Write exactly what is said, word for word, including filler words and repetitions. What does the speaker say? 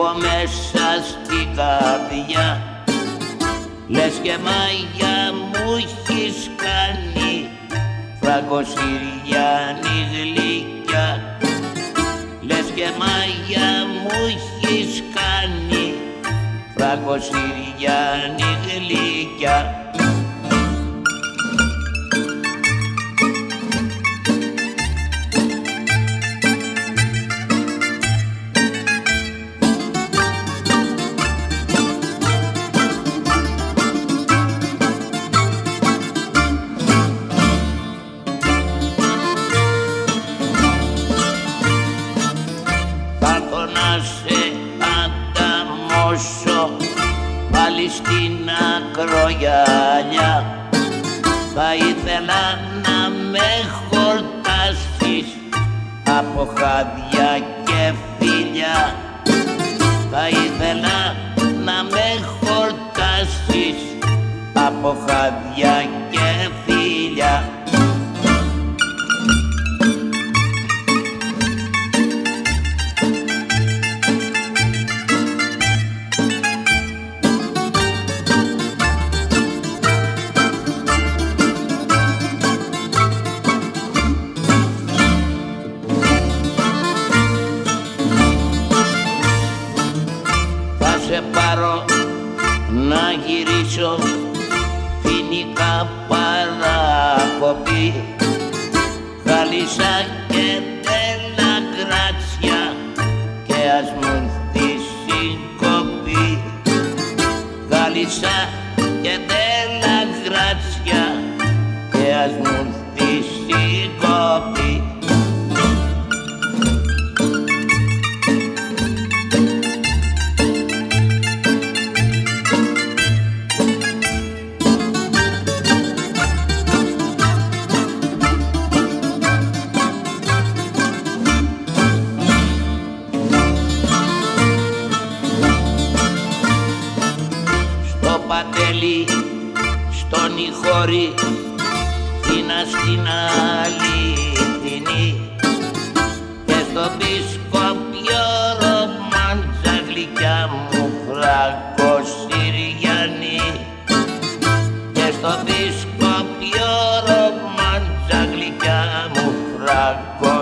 έχω μέσα στην καρδιά. Λες και μάγια μου έχεις κάνει, φραγκοσυριάνη γλυκιά. Λες και μάγια μου έχεις κάνει, φραγκοσυριάνη γλυκιά. Πάλι στην ακρογιαλιά θα ήθελα να με χορτάσεις από χάδια και φιλιά. Θα ήθελα να με χορτάσεις από χάδια και φιλιά. Σε πάρω να γυρίσω φοινικά παράκοπη, Γάλισσα και τέλα γράτσια και ας μου έρθει συγκοπή. Γάλισσα και τέλα γράτσια και ας μου έρθει συγκοπή. Πατέλη, στον Ιχώρη, Θήνα στην Αληθινή και στο Μπισκόπιο ρομάντσα γλυκιά μου φραγκοσυριανή. Και στο Μπισκόπιο ρομάντσα γλυκιά μου φραγκοσυριανή.